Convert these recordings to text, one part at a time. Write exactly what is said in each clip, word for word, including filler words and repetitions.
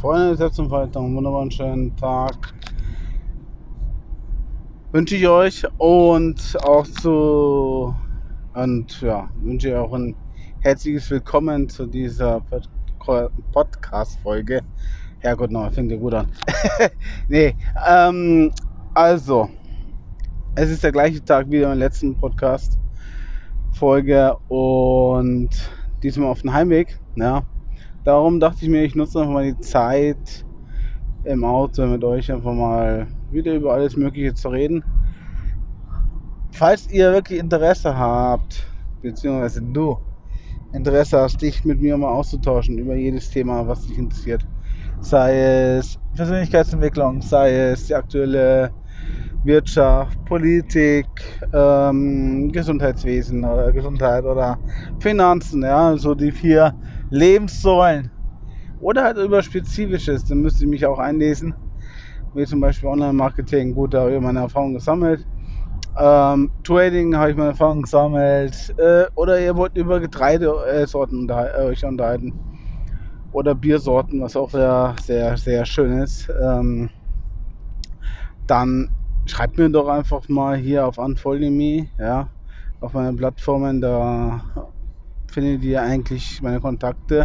Freunde der Selbstentfaltung, einen wunderbaren schönen Tag wünsche ich euch und auch zu und ja, wünsche ich auch ein herzliches Willkommen zu dieser Pod- Podcast-Folge. Herrgott, noch, fängt ja gut an. nee, ähm, also, es ist der gleiche Tag wie im letzten Podcast-Folge und diesmal auf dem Heimweg. Ja. Darum dachte ich mir, ich nutze einfach mal die Zeit im Auto mit euch einfach mal wieder über alles Mögliche zu reden. Falls ihr wirklich Interesse habt, beziehungsweise du Interesse hast, dich mit mir mal auszutauschen über jedes Thema, was dich interessiert, sei es Persönlichkeitsentwicklung, sei es die aktuelle Wirtschaft, Politik, ähm, Gesundheitswesen oder Gesundheit oder Finanzen, ja, so die vier Lebenssäulen. Oder halt über Spezifisches, dann müsst ihr mich auch einlesen, wie zum Beispiel Online-Marketing. Gut, da habe ich meine Erfahrung gesammelt. Ähm, Trading habe ich meine Erfahrung gesammelt. Äh, oder ihr wollt über Getreidesorten unterhal- äh, euch unterhalten. Oder Biersorten, was auch sehr, sehr, sehr schön ist. Ähm, dann schreibt mir doch einfach mal hier auf Unfollow Me, ja, auf meinen Plattformen. Da findet ihr eigentlich meine Kontakte.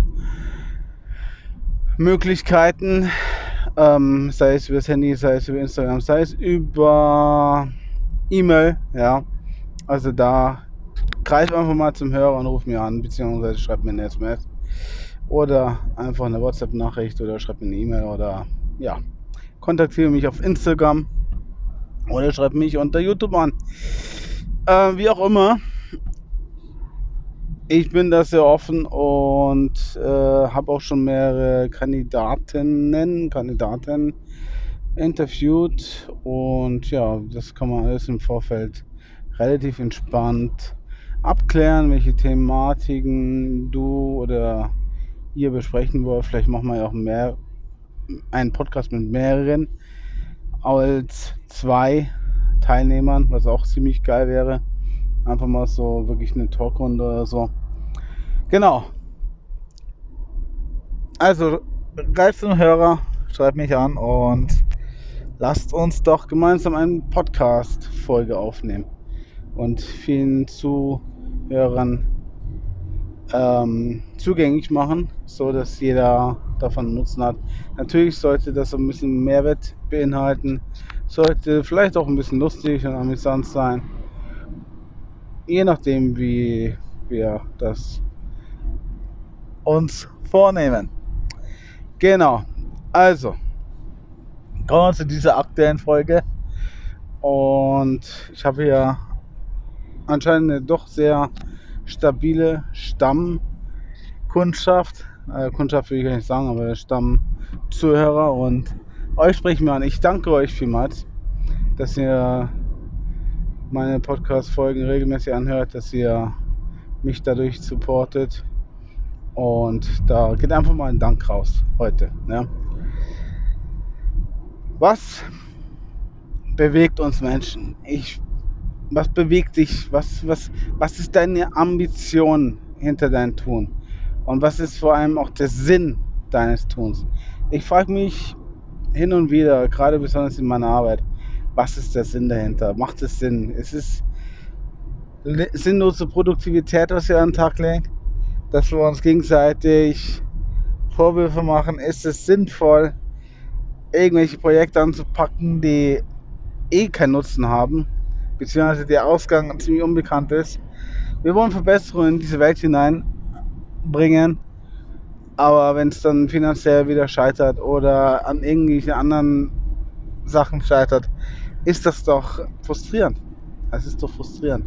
Möglichkeiten, ähm, sei es über das Handy, sei es über Instagram, sei es über E-Mail, ja. Also da greif einfach mal zum Hörer und ruf mir an, beziehungsweise schreibt mir eine S M S oder einfach eine WhatsApp-Nachricht oder schreibt mir eine E-Mail oder ja, kontaktiere mich auf Instagram oder schreibt mich unter YouTube an. Äh, wie auch immer, ich bin da sehr offen und äh, habe auch schon mehrere Kandidatinnen, Kandidaten interviewt und ja, das kann man alles im Vorfeld relativ entspannt abklären, welche Thematiken du oder ihr besprechen wollt. Vielleicht machen wir ja auch mehr, einen Podcast mit mehreren als zwei Teilnehmern, was auch ziemlich geil wäre. Einfach mal so wirklich eine Talkrunde oder so. Genau. Also, greif zum Hörer, schreibt mich an und lasst uns doch gemeinsam eine Podcast-Folge aufnehmen und vielen Zuhörern ähm, zugänglich machen, so dass jeder davon Nutzen hat. Natürlich sollte das ein bisschen Mehrwert beinhalten, sollte vielleicht auch ein bisschen lustig und amüsant sein, je nachdem, wie wir das uns vornehmen. Genau. Also, kommen wir zu dieser aktuellen Folge. Und ich habe hier anscheinend eine doch sehr stabile Stammkundschaft. Äh, Kundschaft will ich gar nicht sagen, aber Stammzuhörer. Und euch spreche ich mir an. Ich danke euch vielmals, dass ihr meine Podcast-Folgen regelmäßig anhört, dass ihr mich dadurch supportet. Und da geht einfach mal ein Dank raus heute. Ja. Was bewegt uns Menschen? Ich Was bewegt dich? Was, was, was ist deine Ambition hinter deinem Tun? Und was ist vor allem auch der Sinn deines Tuns? Ich frage mich hin und wieder, gerade besonders in meiner Arbeit, was ist der Sinn dahinter? Macht es Sinn? Ist es li- sinnlose Produktivität, was wir an den Tag legen? Dass wir uns gegenseitig Vorwürfe machen? Ist es sinnvoll, irgendwelche Projekte anzupacken, die eh keinen Nutzen haben, beziehungsweise der Ausgang ziemlich unbekannt ist? Wir wollen Verbesserungen in diese Welt hineinbringen, aber wenn es dann finanziell wieder scheitert oder an irgendwelchen anderen Sachen scheitert, ist das doch frustrierend. Es ist doch frustrierend.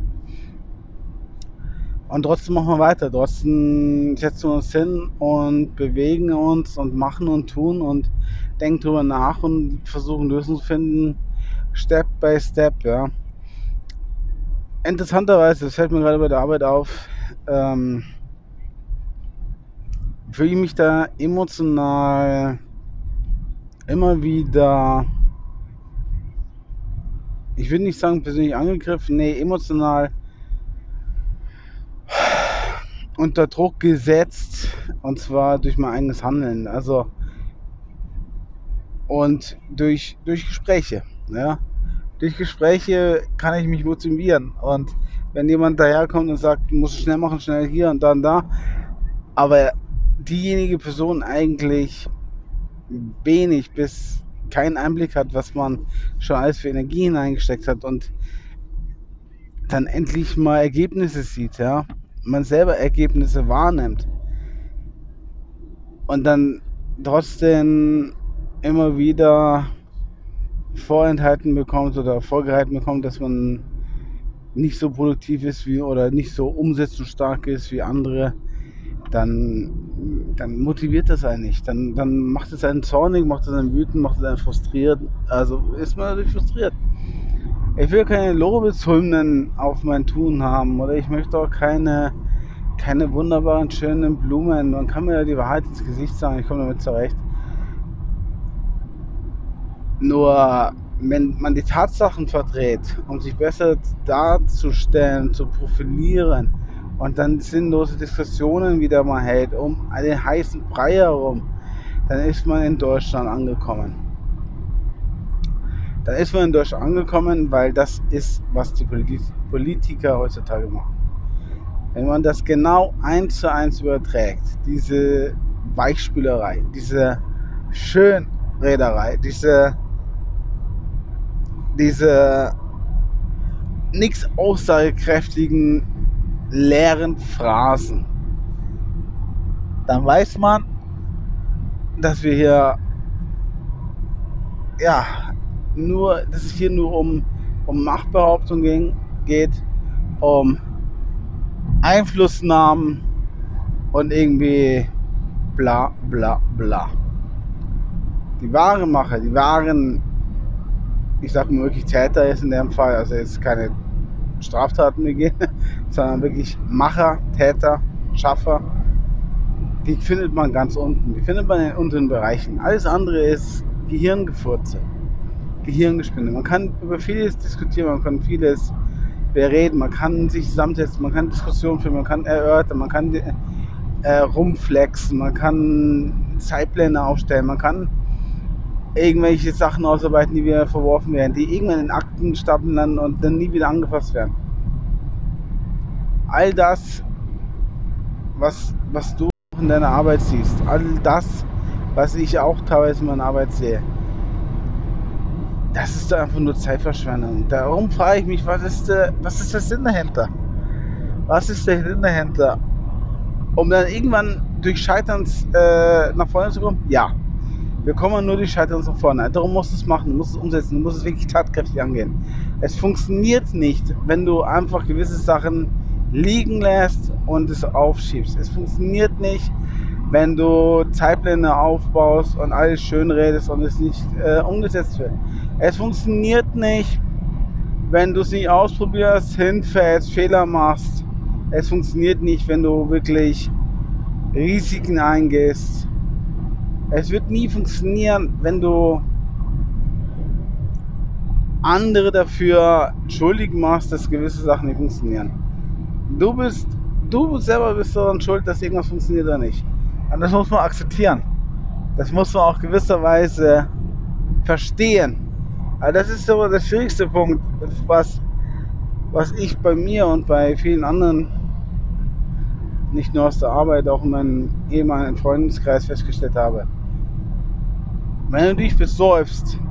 Und trotzdem machen wir weiter. Trotzdem setzen wir uns hin und bewegen uns und machen und tun und denken drüber nach und versuchen Lösungen zu finden, Step by Step. Ja. Interessanterweise, das fällt mir gerade bei der Arbeit auf, ähm, fühle ich mich da emotional immer wieder, ich will nicht sagen persönlich angegriffen, nee, emotional unter Druck gesetzt, und zwar durch mein eigenes Handeln. Also Und durch, durch Gespräche. Ja? Durch Gespräche kann ich mich motivieren. Und wenn jemand daherkommt und sagt, du musst schnell machen, schnell hier und dann da, aber diejenige Person eigentlich wenig bis keinen Einblick hat, was man schon alles für Energie hineingesteckt hat und dann endlich mal Ergebnisse sieht, ja, man selber Ergebnisse wahrnimmt und dann trotzdem immer wieder vorenthalten bekommt oder vorgehalten bekommt, dass man nicht so produktiv ist wie oder nicht so umsetzungsstark ist wie andere, dann, dann motiviert das einen nicht. Dann, dann macht es einen zornig, macht es einen wütend, macht es einen frustriert. Also ist man natürlich frustriert. Ich will keine Lobeshymnen auf mein Tun haben oder ich möchte auch keine, keine wunderbaren, schönen Blumen. Man kann mir ja die Wahrheit ins Gesicht sagen, ich komme damit zurecht. Nur wenn man die Tatsachen verdreht, um sich besser darzustellen, zu profilieren und dann sinnlose Diskussionen wieder mal hält um einen heißen Brei herum, dann ist man in Deutschland angekommen. Dann ist man in Deutschland angekommen, weil das ist, was die Politiker heutzutage machen. Wenn man das genau eins zu eins überträgt, diese Weichspülerei, diese Schönrederei, diese, diese nichts aussagekräftigen, leeren Phrasen, dann weiß man, dass wir hier, ja, nur, dass es hier nur um, um Machtbehauptung ging, geht, um Einflussnahmen und irgendwie bla bla bla. Die wahren Macher, die wahren, ich sag mal wirklich Täter ist in dem Fall, also jetzt keine Straftaten begehen, sondern wirklich Macher, Täter, Schaffer, die findet man ganz unten. Die findet man in den unteren Bereichen. Alles andere ist Gehirngefurze, Gehirngespinne. Man kann über vieles diskutieren, man kann vieles bereden, man kann sich zusammensetzen, man kann Diskussionen führen, man kann erörtern, man kann äh, rumflexen, man kann Zeitpläne aufstellen, man kann irgendwelche Sachen ausarbeiten, die wieder verworfen werden, die irgendwann in Aktenstapeln landen und dann nie wieder angefasst werden. All das, was, was du in deiner Arbeit siehst, all das, was ich auch teilweise in meiner Arbeit sehe, das ist doch einfach nur Zeitverschwendung. Darum frage ich mich, was ist, der, was ist der Sinn dahinter? Was ist der Sinn dahinter? Um dann irgendwann durch Scheiterns äh, nach vorne zu kommen? Ja. Wir kommen nur durch Scheitern nach vorne. Darum musst du es machen, du musst es umsetzen, du musst es wirklich tatkräftig angehen. Es funktioniert nicht, wenn du einfach gewisse Sachen liegen lässt und es aufschiebst. Es funktioniert nicht, wenn du Zeitpläne aufbaust und alles schön redest und es nicht äh, umgesetzt wird. Es funktioniert nicht, wenn du es nicht ausprobierst, hinfällst, Fehler machst. Es funktioniert nicht, wenn du wirklich Risiken eingehst. Es wird nie funktionieren, wenn du andere dafür schuldig machst, dass gewisse Sachen nicht funktionieren. Du bist, du selber bist daran schuld, dass irgendwas funktioniert oder nicht. Und das muss man akzeptieren. Das muss man auch gewisserweise verstehen. Aber das ist so der schwierigste Punkt, was, was ich bei mir und bei vielen anderen, nicht nur aus der Arbeit, auch in meinem ehemaligen Freundeskreis festgestellt habe. Wenn du dich besäufst,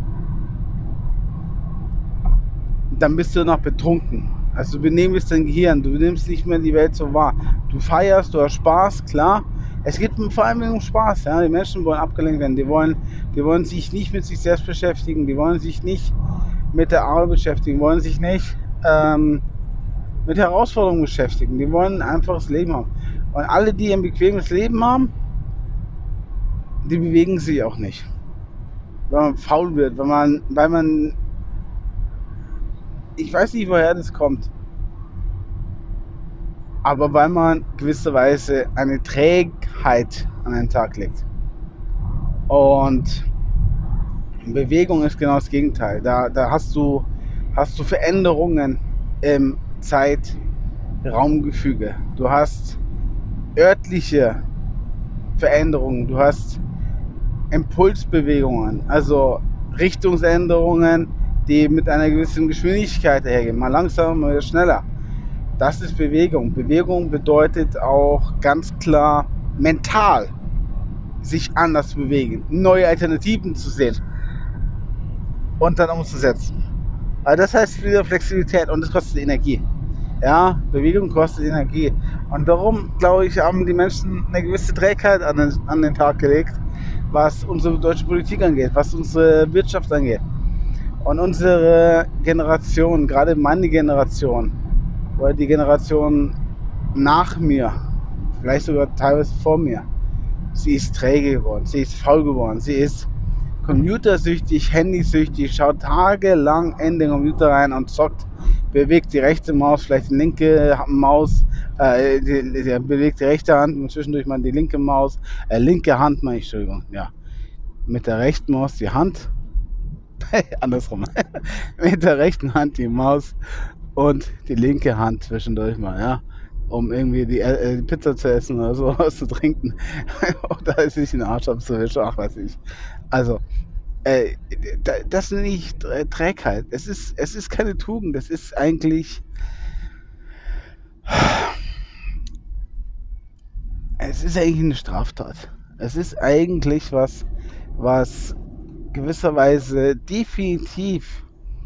dann bist du noch betrunken. Also du benehmst dein Gehirn, du nimmst nicht mehr die Welt so wahr. Du feierst, du hast Spaß, klar. Es geht vor allem um Spaß. Ja? Die Menschen wollen abgelenkt werden, die wollen, die wollen sich nicht mit sich selbst beschäftigen, die wollen sich nicht mit der Arbeit beschäftigen, wollen sich nicht ähm, mit Herausforderungen beschäftigen, die wollen ein einfaches Leben haben. Und alle, die ein bequemes Leben haben, die bewegen sich auch nicht. Weil man faul wird, weil man, weil man, ich weiß nicht, woher das kommt, aber weil man gewisserweise eine Trägheit an den Tag legt. Und Bewegung ist genau das Gegenteil. Da, da hast du, hast du Veränderungen im Zeit-Raumgefüge. Du hast örtliche Veränderungen. Du hast Impulsbewegungen, also Richtungsänderungen, die mit einer gewissen Geschwindigkeit hergehen, mal langsamer, mal schneller. Das ist Bewegung. Bewegung bedeutet auch ganz klar mental sich anders zu bewegen, neue Alternativen zu sehen und dann umzusetzen. Also das heißt wieder Flexibilität und das kostet Energie. Ja, Bewegung kostet Energie. Und darum, glaube ich, haben die Menschen eine gewisse Trägheit an den, an den Tag gelegt, was unsere deutsche Politik angeht, was unsere Wirtschaft angeht. Und unsere Generation, gerade meine Generation, oder die Generation nach mir, vielleicht sogar teilweise vor mir, sie ist träge geworden, sie ist faul geworden, sie ist computersüchtig, handysüchtig, schaut tagelang in den Computer rein und zockt, bewegt die rechte Maus, vielleicht die linke Maus, äh, die, die, bewegt die rechte Hand und zwischendurch mal die linke Maus, äh, linke Hand, meine ich, Entschuldigung, ja, mit der rechten Maus die Hand, andersrum, mit der rechten Hand die Maus und die linke Hand zwischendurch mal, ja, um irgendwie die, äh, die Pizza zu essen oder so was zu trinken oder sich den Arsch abzuwischen, ach weiß ich. Also, äh, das nenne ich Trägheit. Es ist, es ist keine Tugend, es ist eigentlich, es ist eigentlich eine Straftat. Es ist eigentlich was, was gewisserweise definitiv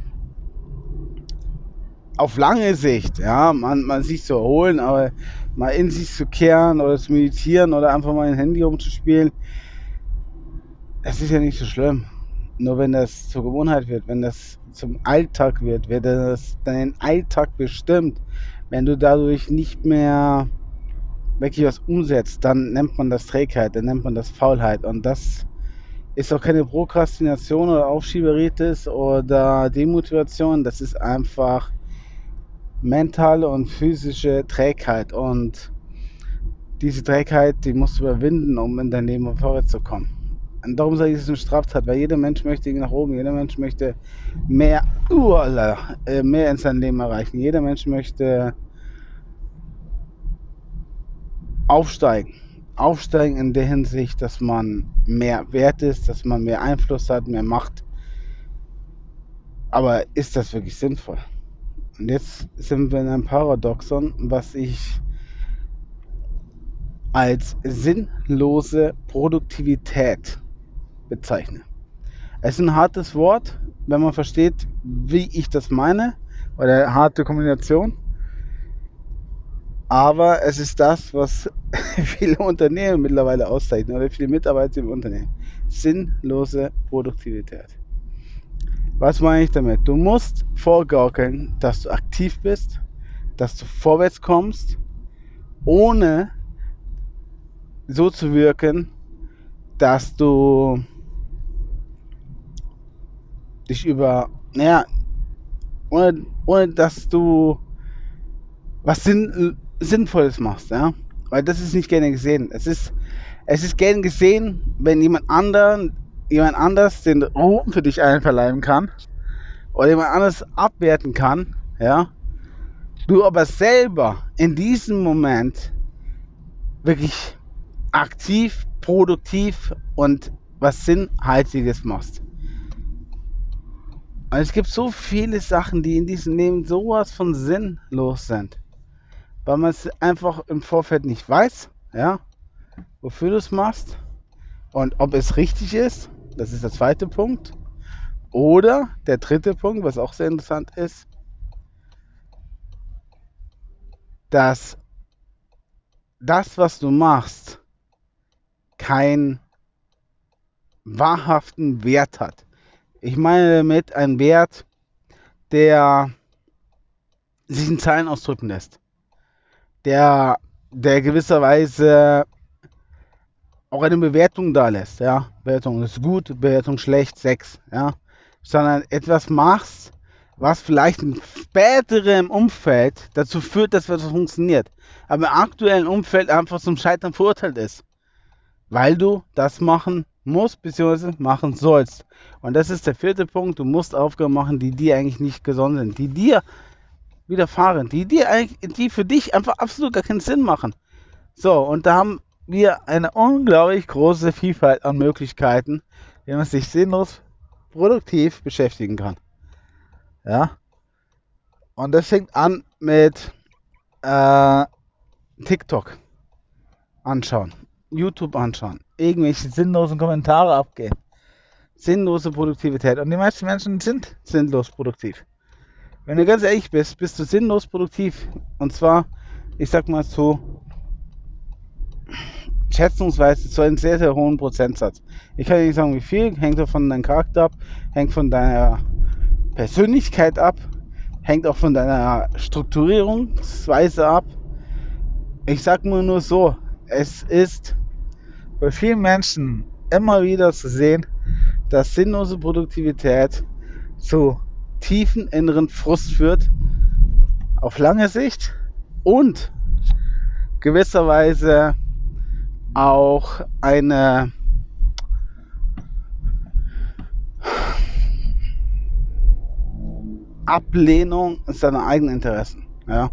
auf lange Sicht, ja, man, man sich zu erholen, aber mal in sich zu kehren oder zu meditieren oder einfach mal ein Handy rumzuspielen, es ist ja nicht so schlimm. Nur wenn das zur Gewohnheit wird, wenn das zum Alltag wird, wenn das deinen Alltag bestimmt, wenn du dadurch nicht mehr wirklich was umsetzt, dann nennt man das Trägheit, dann nennt man das Faulheit. Und das ist auch keine Prokrastination oder Aufschieberitis oder Demotivation, das ist einfach mentale und physische Trägheit. Und diese Trägheit, die musst du überwinden, um in dein Leben vorwärts zu kommen. Und darum sage ich, es ist eine Straftat, weil jeder Mensch möchte nach oben, jeder Mensch möchte mehr, uala, äh, mehr in seinem Leben erreichen. Jeder Mensch möchte aufsteigen. Aufsteigen in der Hinsicht, dass man mehr wert ist, dass man mehr Einfluss hat, mehr Macht. Aber ist das wirklich sinnvoll? Und jetzt sind wir in einem Paradoxon, was ich als sinnlose Produktivität bezeichne. Es ist ein hartes Wort, wenn man versteht, wie ich das meine, oder eine harte Kombination. Aber es ist das, was viele Unternehmen mittlerweile auszeichnen oder viele Mitarbeiter im Unternehmen. Sinnlose Produktivität. Was meine ich damit? Du musst vorgaukeln, dass du aktiv bist, dass du vorwärts kommst, ohne so zu wirken, dass du dich über, naja, ohne, ohne dass du was Sinn, Sinnvolles machst, ja. Weil das ist nicht gerne gesehen. Es ist, es ist gern gesehen, wenn jemand anderen, jemand anders den Ruhm für dich einverleiben kann oder jemand anders abwerten kann, ja. Du aber selber in diesem Moment wirklich aktiv, produktiv und was Sinnhaltiges machst. Und es gibt so viele Sachen, die in diesem Leben sowas von sinnlos sind, weil man es einfach im Vorfeld nicht weiß, ja, wofür du es machst und ob es richtig ist. Das ist der zweite Punkt. Oder der dritte Punkt, was auch sehr interessant ist, dass das, was du machst, keinen wahrhaften Wert hat. Ich meine damit einen Wert, der sich in Zahlen ausdrücken lässt, der, der gewisserweise auch eine Bewertung da lässt, ja. Bewertung ist gut, Bewertung schlecht, sechs, ja. Sondern etwas machst, was vielleicht in späterem Umfeld dazu führt, dass etwas funktioniert, aber im aktuellen Umfeld einfach zum Scheitern verurteilt ist, weil du das machen musst, bzw. machen sollst. Und das ist der vierte Punkt, du musst Aufgaben machen, die dir eigentlich nicht gesonnen sind, die dir widerfahren, die dir eigentlich, die für dich einfach absolut gar keinen Sinn machen. So, und da haben wir eine unglaublich große Vielfalt an Möglichkeiten, wie man sich sinnlos produktiv beschäftigen kann. Ja? Und das fängt an mit äh, TikTok anschauen, YouTube anschauen, irgendwelche sinnlosen Kommentare abgeben, sinnlose Produktivität. Und die meisten Menschen sind sinnlos produktiv. Wenn du ganz ehrlich bist, bist du sinnlos produktiv. Und zwar, ich sag mal so, schätzungsweise zu einem sehr, sehr hohen Prozentsatz. Ich kann nicht sagen, wie viel, hängt auch von deinem Charakter ab, hängt von deiner Persönlichkeit ab, hängt auch von deiner Strukturierungsweise ab. Ich sag nur nur so, es ist bei vielen Menschen immer wieder zu sehen, dass sinnlose Produktivität zu tiefen inneren Frust führt, auf lange Sicht und gewisserweise auch eine Ablehnung seiner eigenen Interessen. Ja?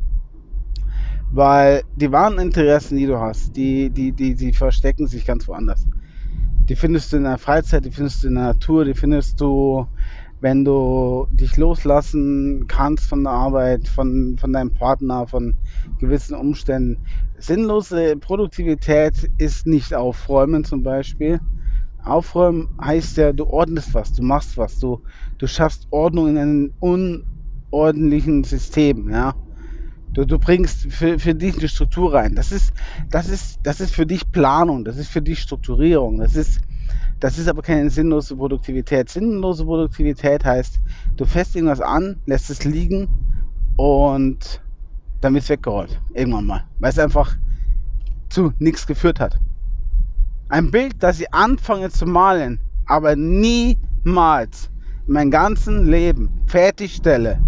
Weil die wahren Interessen, die du hast, die, die, die, die verstecken sich ganz woanders. Die findest du in der Freizeit, die findest du in der Natur, die findest du, wenn du dich loslassen kannst von der Arbeit, von, von deinem Partner, von gewissen Umständen. Sinnlose Produktivität ist nicht aufräumen zum Beispiel. Aufräumen heißt ja, du ordnest was, du machst was, du, du schaffst Ordnung in einem unordentlichen System, ja. Du, du bringst für, für dich eine Struktur rein. Das ist, das, ist, das ist für dich Planung, das ist für dich Strukturierung, das ist, das ist aber keine sinnlose Produktivität. Sinnlose Produktivität heißt, du fässt irgendwas an, lässt es liegen und dann wird es weggerollt. Irgendwann mal. Weil es einfach zu nichts geführt hat. Ein Bild, das ich anfange zu malen, aber niemals in meinem ganzen Leben fertigstelle,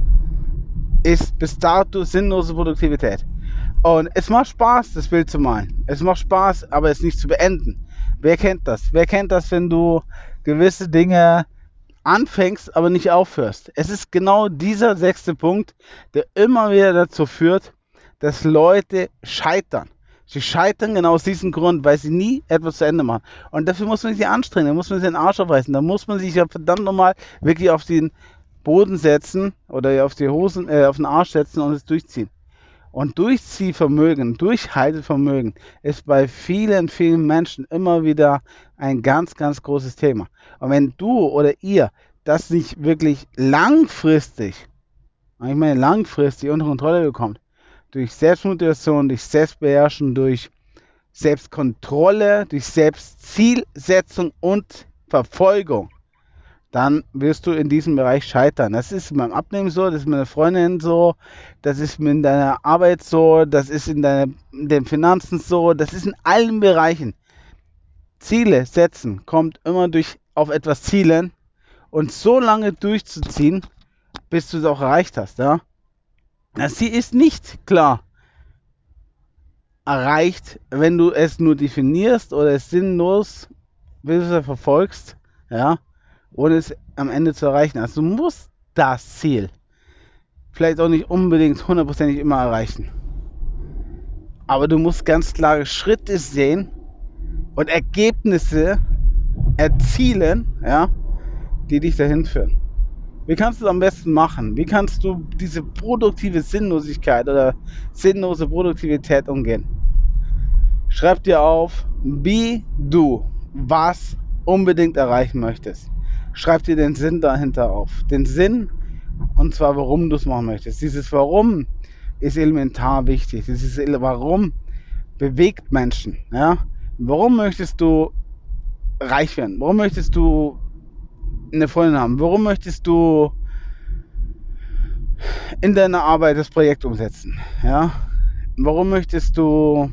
ist bis dato sinnlose Produktivität. Und es macht Spaß, das Bild zu malen. Es macht Spaß, aber es nicht zu beenden. Wer kennt das? Wer kennt das, wenn du gewisse Dinge anfängst, aber nicht aufhörst? Es ist genau dieser sechste Punkt, der immer wieder dazu führt, dass Leute scheitern. Sie scheitern genau aus diesem Grund, weil sie nie etwas zu Ende machen. Und dafür muss man sich anstrengen, da muss man sich den Arsch aufreißen, da muss man sich ja verdammt nochmal wirklich auf den Boden setzen oder auf die Hosen, äh, auf den Arsch setzen und es durchziehen. Und Durchziehvermögen, Durchhaltevermögen ist bei vielen, vielen Menschen immer wieder ein ganz, ganz großes Thema. Und wenn du oder ihr das nicht wirklich langfristig, ich meine langfristig unter Kontrolle bekommt, durch Selbstmotivation, durch Selbstbeherrschen, durch Selbstkontrolle, durch Selbstzielsetzung und Verfolgung, dann wirst du in diesem Bereich scheitern. Das ist beim Abnehmen so, das ist mit einer Freundin so, das ist in deiner Arbeit so, das ist in, deiner, in den Finanzen so, das ist in allen Bereichen. Ziele setzen kommt immer durch auf etwas zielen und so lange durchzuziehen, bis du es auch erreicht hast. Ja? Das Ziel ist nicht klar erreicht, wenn du es nur definierst oder es sinnlos bis du es verfolgst, ja, ohne es am Ende zu erreichen. Also du musst das Ziel vielleicht auch nicht unbedingt hundertprozentig immer erreichen. Aber du musst ganz klare Schritte sehen und Ergebnisse erzielen, ja, die dich dahin führen. Wie kannst du es am besten machen? Wie kannst du diese produktive Sinnlosigkeit oder sinnlose Produktivität umgehen? Schreib dir auf, wie du was unbedingt erreichen möchtest. Schreib dir den Sinn dahinter auf. Den Sinn, und zwar warum du es machen möchtest. Dieses Warum ist elementar wichtig. Dieses Warum bewegt Menschen. Ja? Warum möchtest du reich werden? Warum möchtest du eine Freundin haben? Warum möchtest du in deiner Arbeit das Projekt umsetzen? Ja? Warum möchtest du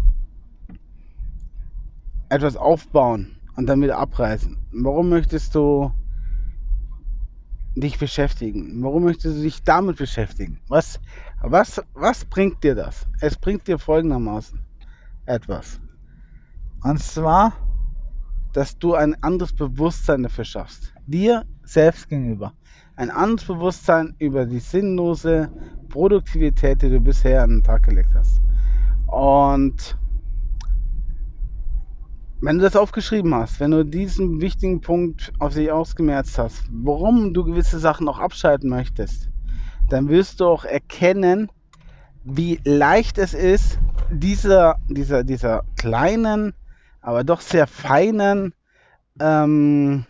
etwas aufbauen und dann wieder abreißen? Warum möchtest du dich beschäftigen? Warum möchtest du dich damit beschäftigen? Was, was, was bringt dir das? Es bringt dir folgendermaßen etwas. Und zwar, dass du ein anderes Bewusstsein dafür schaffst. Dir selbst gegenüber. Ein anderes Bewusstsein über die sinnlose Produktivität, die du bisher an den Tag gelegt hast. Und Wenn du das aufgeschrieben hast, wenn du diesen wichtigen Punkt auf sich ausgemerzt hast, warum du gewisse Sachen auch abschalten möchtest, dann wirst du auch erkennen, wie leicht es ist, dieser, dieser, dieser kleinen, aber doch sehr feinen, ähm,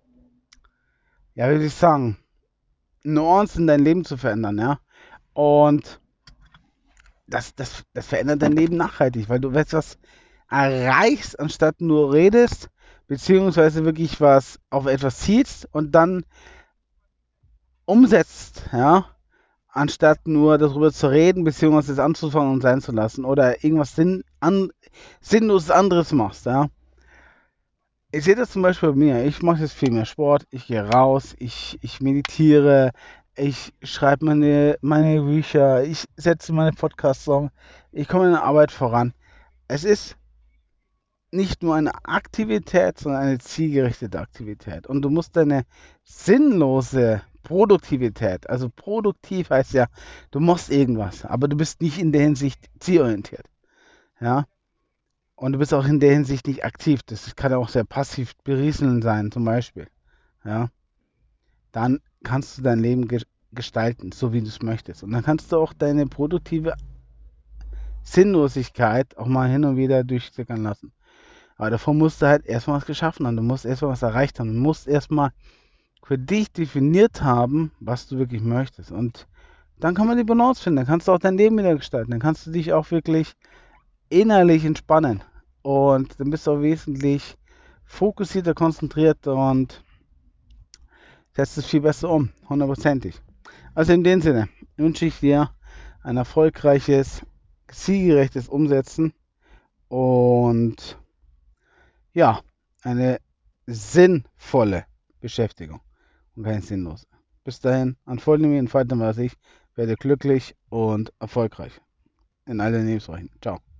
ja, wie soll ich sagen, Nuancen in dein Leben zu verändern, ja. Und das, das, das verändert dein Leben nachhaltig, weil du weißt, was erreichst, anstatt nur redest, beziehungsweise wirklich was auf etwas zielst und dann umsetzt, ja, anstatt nur darüber zu reden, beziehungsweise es anzufangen und sein zu lassen oder irgendwas Sinn, an, Sinnloses anderes machst, ja. Ich sehe das zum Beispiel bei mir. Ich mache jetzt viel mehr Sport, ich gehe raus, ich, ich meditiere, ich schreibe meine, meine Bücher, ich setze meine Podcasts um, ich komme in der Arbeit voran. Es ist nicht nur eine Aktivität, sondern eine zielgerichtete Aktivität. Und du musst deine sinnlose Produktivität, also produktiv heißt ja, du machst irgendwas, aber du bist nicht in der Hinsicht zielorientiert. Ja? Und du bist auch in der Hinsicht nicht aktiv. Das kann ja auch sehr passiv berieseln sein, zum Beispiel. Ja? Dann kannst du dein Leben ge gestalten, so wie du es möchtest. Und dann kannst du auch deine produktive Sinnlosigkeit auch mal hin und wieder durchsickern lassen. Aber davor musst du halt erstmal was geschaffen haben. Du musst erstmal was erreicht haben. Du musst erstmal für dich definiert haben, was du wirklich möchtest. Und dann kann man die Balance finden. Dann kannst du auch dein Leben wieder gestalten. Dann kannst du dich auch wirklich innerlich entspannen. Und dann bist du auch wesentlich fokussierter, konzentrierter und setzt es viel besser um. Hundertprozentig. Also in dem Sinne wünsche ich dir ein erfolgreiches, zielgerechtes Umsetzen und ja, eine sinnvolle Beschäftigung und keine sinnlose. Bis dahin, entfalte mir, entfalte was ich, werde glücklich und erfolgreich in allen Lebensbereichen. Ciao.